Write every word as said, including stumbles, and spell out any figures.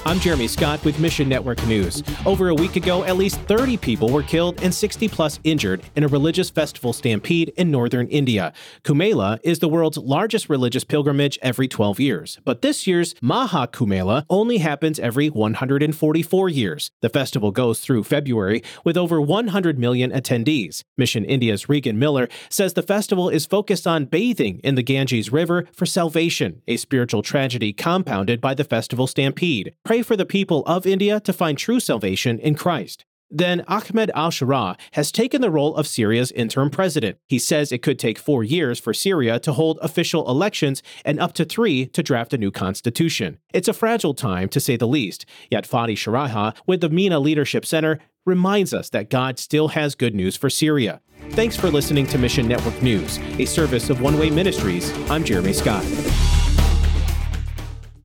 I'm Jeremy Scott with Mission Network News. Over a week ago, at least thirty people were killed and sixty plus injured in a religious festival stampede in northern India. Kumbh Mela is the world's largest religious pilgrimage every twelve years, but this year's Maha Kumbh Mela only happens every one hundred forty-four years. The festival goes through February with over one hundred million attendees. Mission India's Regan Miller says the festival is focused on bathing in the Ganges River for salvation, a spiritual tragedy compounded by the festival stampede. Pray for the people of India to find true salvation in Christ. Then Ahmed al-Sharaa has taken the role of Syria's interim president. He says it could take four years for Syria to hold official elections and up to three to draft a new constitution. It's a fragile time, to say the least. Yet Fadi Sharaha with the MENA Leadership Center reminds us that God still has good news for Syria. Thanks for listening to Mission Network News, a service of One Way Ministries. I'm Jeremy Scott.